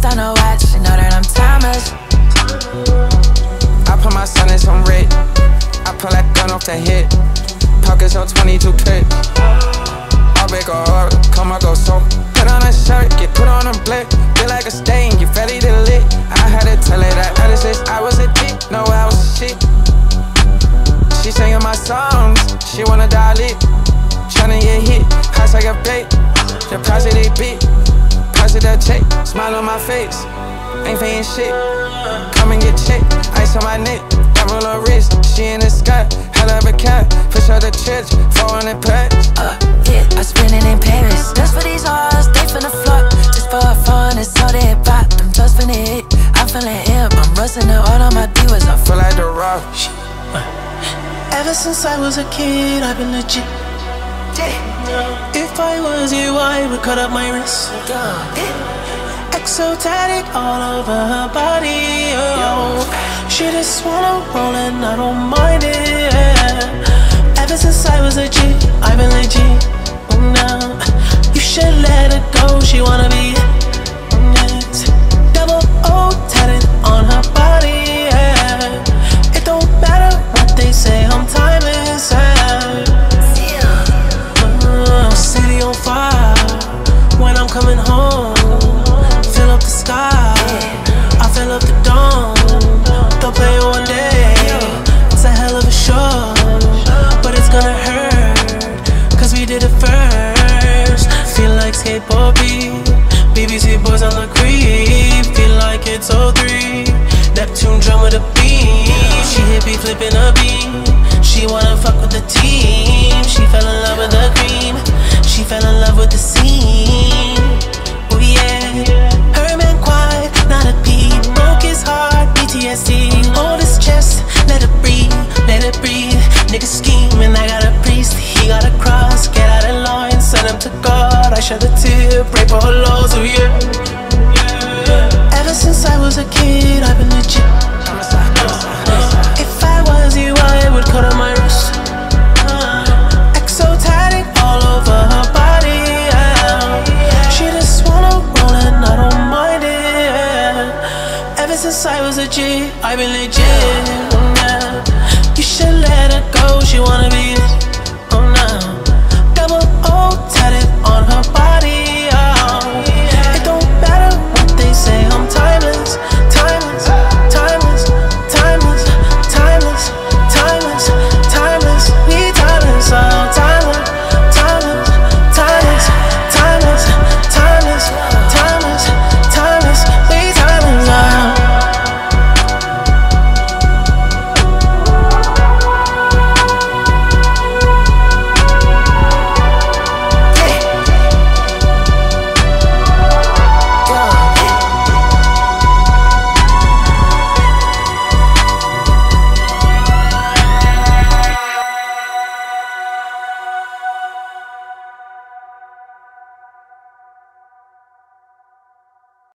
on the watch, you know that I'm timeless. I put my son in some red. I pull that gun off the hip. Pockets on 22 clip. I'll break her heart, come I go so. Put on a shirt, get put on a blick. Feel like a stain, you ready to lit. I had to tell her that I was a dick, no I was a shit. She singing my songs, she wanna die lit. Tryna get hit, hot like a plate. Deposit they beat, deposit that check. Smile on my face, ain't paying shit. Come and get checked, ice on my neck. Diamond on wrist, she in the sky. Hell of a cat, push out the church, 400 packs. Yeah, I spend it in Paris. Just for these hoes, they finna flop. Just for fun, it's all they pop. Them just finna hit, I'm feeling hip. I'm rusting it all on my divas. I Feel like the rock. Ever since I was a kid, I've been legit. If I was you, I would cut up my wrist. Exotic all over her body, oh. She just wanna roll and I don't mind it, yeah. Ever since I was a G, I've been legit. Now, you should let her go, she wanna be next. Double O tatted on her body, yeah. It don't matter what they say, I'm timeless, yeah. City on fire, when I'm coming home. Fill up the sky, I fill up the dome. They'll play it one day, it's a hell of a show. But it's gonna hurt, cause we did it first. Feel like skateboard beat, BBC boys on the creep. Feel like it's 03, Neptune drum with a beat. She hit me flipping a beat, she wanna fuck with the team. She fell in love with the cream, she fell in love with the scene. Oh yeah, her man quiet, not a peep. Broke his heart, PTSD. Hold his chest, let it breathe, let it breathe. Nigga scheming, I got a priest, he got a cross. Get out of line, send him to God. I shed a tear, pray for her lows, oh yeah. Ever since I was a kid, I've been legit. If I was you, I would cut on my wrist. Exotic all over her body, yeah. She just wanna roll and I don't mind it, yeah. Ever since I was a G, I've been legit, yeah. You should let her go, she wanna be